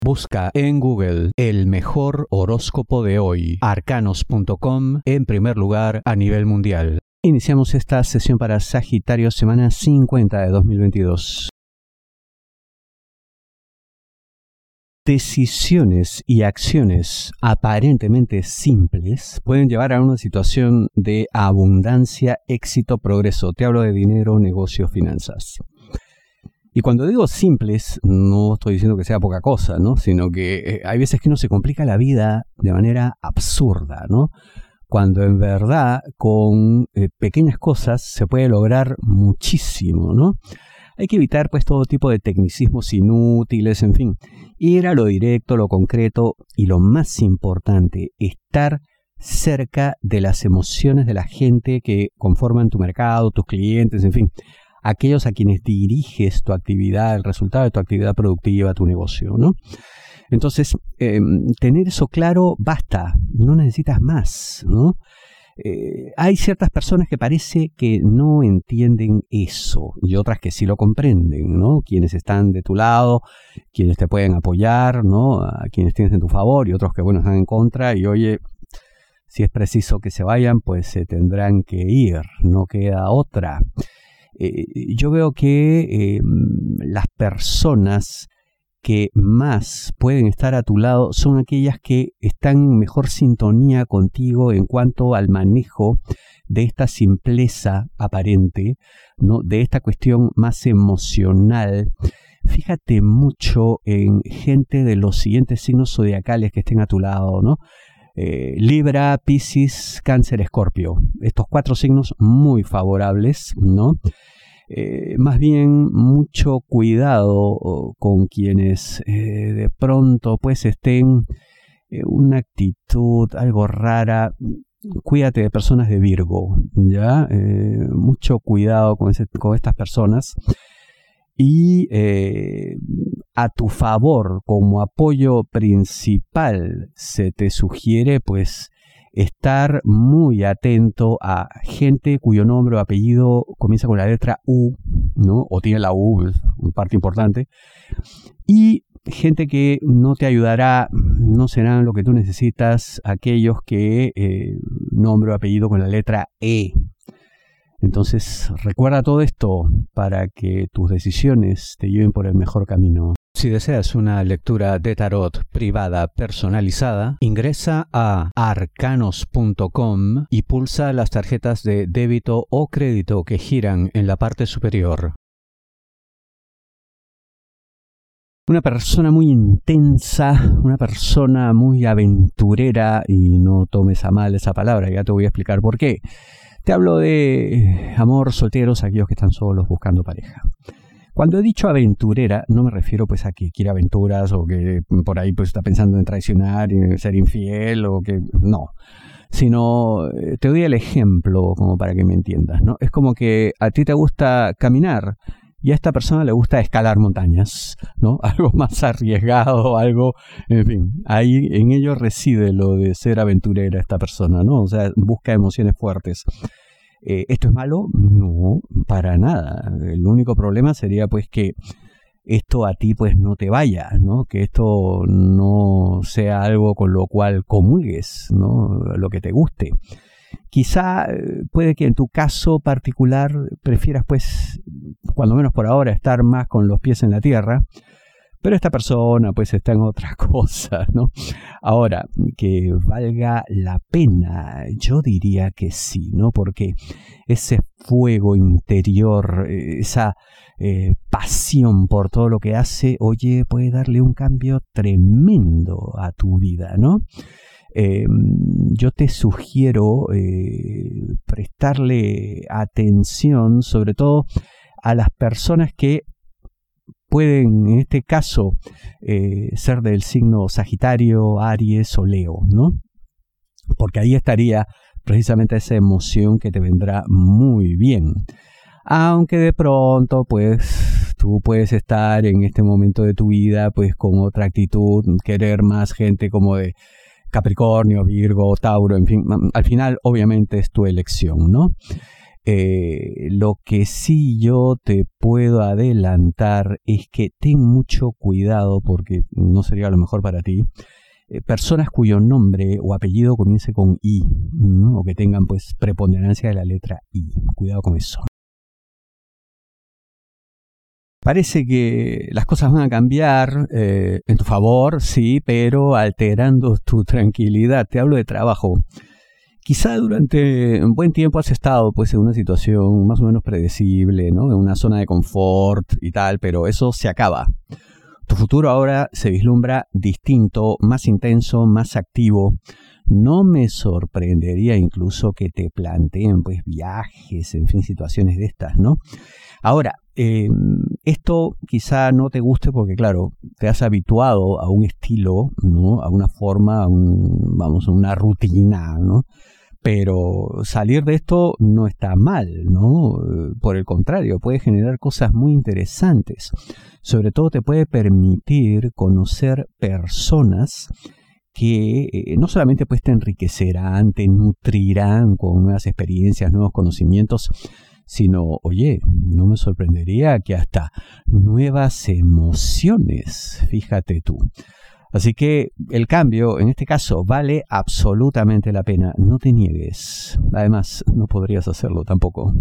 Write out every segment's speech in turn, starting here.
Busca en Google el mejor horóscopo de hoy, arcanos.com, en primer lugar a nivel mundial. Iniciamos esta sesión para Sagitario, semana 50 de 2022. Decisiones y acciones aparentemente simples pueden llevar a una situación de abundancia, éxito, progreso. Te hablo de dinero, negocios, finanzas. Y cuando digo simples, no estoy diciendo que sea poca cosa, ¿no? Sino que hay veces que uno se complica la vida de manera absurda, ¿no? Cuando en verdad con pequeñas cosas se puede lograr muchísimo, ¿no? Hay que evitar pues todo tipo de tecnicismos inútiles, en fin, ir a lo directo, lo concreto y lo más importante, estar cerca de las emociones de la gente que conforman tu mercado, tus clientes, en fin, aquellos a quienes diriges tu actividad, el resultado de tu actividad productiva, tu negocio, ¿no? Entonces, tener eso claro basta, no necesitas más, ¿no? Hay ciertas personas que parece que no entienden eso y otras que sí lo comprenden, ¿no? Quienes están de tu lado, quienes te pueden apoyar, ¿no? A quienes tienes en tu favor y otros que, bueno, están en contra y, oye, si es preciso que se vayan, pues se tendrán que ir, no queda otra. Yo veo que las personas que más pueden estar a tu lado son aquellas que están en mejor sintonía contigo en cuanto al manejo de esta simpleza aparente, ¿no? De esta cuestión más emocional. Fíjate mucho en gente de los siguientes signos zodiacales que estén a tu lado, ¿no? Libra, Piscis, Cáncer, Escorpio. Estos 4 signos muy favorables, ¿no? Más bien mucho cuidado con quienes de pronto pues estén una actitud algo rara. Cuídate de personas de Virgo, ¿ya? Mucho cuidado con estas personas. Y a tu favor, como apoyo principal, se te sugiere pues estar muy atento a gente cuyo nombre o apellido comienza con la letra U, ¿no? O tiene la U, es una parte importante. Y gente que no te ayudará, no serán lo que tú necesitas, aquellos que nombre o apellido con la letra E. Entonces, recuerda todo esto para que tus decisiones te lleven por el mejor camino. Si deseas una lectura de tarot privada personalizada, ingresa a arcanos.com y pulsa las tarjetas de débito o crédito que giran en la parte superior. Una persona muy intensa, una persona muy aventurera, y no tomes a mal esa palabra, ya te voy a explicar por qué. Te hablo de amor, solteros, aquellos que están solos buscando pareja. Cuando he dicho aventurera, no me refiero pues a que quiere aventuras o que por ahí pues está pensando en traicionar y ser infiel o que no, sino te doy el ejemplo como para que me entiendas, ¿no? Es como que a ti te gusta caminar y a esta persona le gusta escalar montañas, ¿no? Algo más arriesgado, algo, en fin, ahí en ello reside lo de ser aventurera esta persona, ¿no? O sea, busca emociones fuertes. ¿Esto es malo? No, para nada. El único problema sería pues que esto a ti pues no te vaya, ¿no? Que esto no sea algo con lo cual comulgues, ¿no? Lo que te guste. Quizá puede que en tu caso particular prefieras pues, cuando menos por ahora, estar más con los pies en la tierra, pero esta persona pues está en otra cosa, ¿no? Ahora, que valga la pena, yo diría que sí, ¿no? Porque ese fuego interior, esa pasión por todo lo que hace, oye, puede darle un cambio tremendo a tu vida, ¿no? Yo te sugiero prestarle atención, sobre todo a las personas que pueden, en este caso, ser del signo Sagitario, Aries o Leo, ¿no? Porque ahí estaría precisamente esa emoción que te vendrá muy bien. Aunque de pronto, pues, tú puedes estar en este momento de tu vida, pues, con otra actitud, querer más gente como de Capricornio, Virgo, Tauro, en fin, al final, obviamente, es tu elección, ¿no? Lo que sí yo te puedo adelantar es que ten mucho cuidado porque no sería lo mejor para ti. Personas cuyo nombre o apellido comience con I, ¿no? O que tengan pues preponderancia de la letra I. Cuidado con eso. Parece que las cosas van a cambiar en tu favor, sí, pero alterando tu tranquilidad. Te hablo de trabajo. Quizá durante un buen tiempo has estado pues en una situación más o menos predecible, ¿no? En una zona de confort y tal, pero eso se acaba. Tu futuro ahora se vislumbra distinto, más intenso, más activo. No me sorprendería incluso que te planteen pues viajes, en fin, situaciones de estas, ¿no? Ahora, esto quizá no te guste porque, claro, te has habituado a un estilo, ¿no? A una forma, a una rutina, ¿no? Pero salir de esto no está mal, ¿no? Por el contrario, puede generar cosas muy interesantes. Sobre todo te puede permitir conocer personas que no solamente pues te enriquecerán, te nutrirán con nuevas experiencias, nuevos conocimientos, sino, oye, no me sorprendería que hasta nuevas emociones, fíjate tú. Así que el cambio, en este caso, vale absolutamente la pena. No te niegues. Además, no podrías hacerlo tampoco.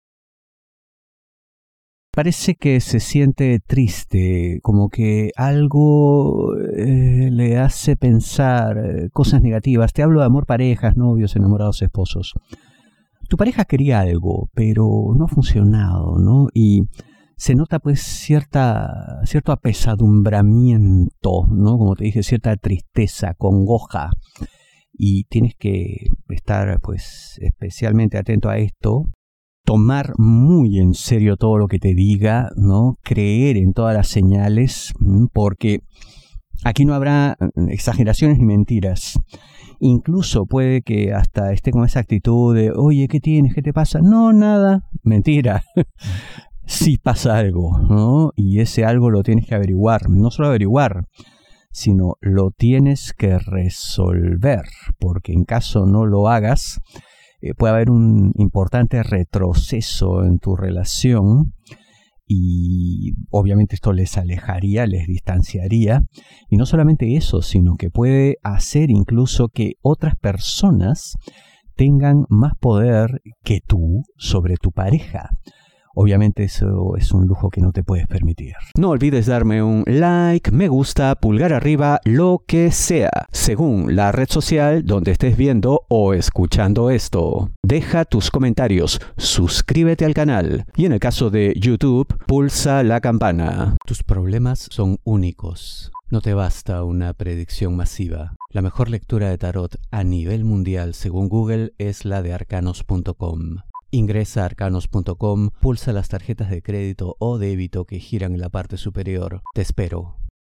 Parece que se siente triste, como que algo le hace pensar cosas negativas. Te hablo de amor, parejas, novios, enamorados, esposos. Tu pareja quería algo, pero no ha funcionado, ¿no? Y se nota pues cierto apesadumbramiento, ¿no? Como te dije, cierta tristeza, congoja. Y tienes que estar pues especialmente atento a esto. Tomar muy en serio todo lo que te diga, ¿no? Creer en todas las señales, porque aquí no habrá exageraciones ni mentiras. Incluso puede que hasta esté con esa actitud de, oye, ¿qué tienes? ¿Qué te pasa? No, nada. Mentira. Sí pasa algo, ¿no? Y ese algo lo tienes que averiguar. No solo averiguar, sino lo tienes que resolver. Porque en caso no lo hagas, puede haber un importante retroceso en tu relación. Y obviamente esto les alejaría, les distanciaría. Y no solamente eso, sino que puede hacer incluso que otras personas tengan más poder que tú sobre tu pareja. Obviamente eso es un lujo que no te puedes permitir. No olvides darme un like, me gusta, pulgar arriba, lo que sea, según la red social donde estés viendo o escuchando esto. Deja tus comentarios, suscríbete al canal y en el caso de YouTube, pulsa la campana. Tus problemas son únicos. No te basta una predicción masiva. La mejor lectura de tarot a nivel mundial según Google es la de arcanos.com. Ingresa a arcanos.com, pulsa las tarjetas de crédito o débito que giran en la parte superior. Te espero.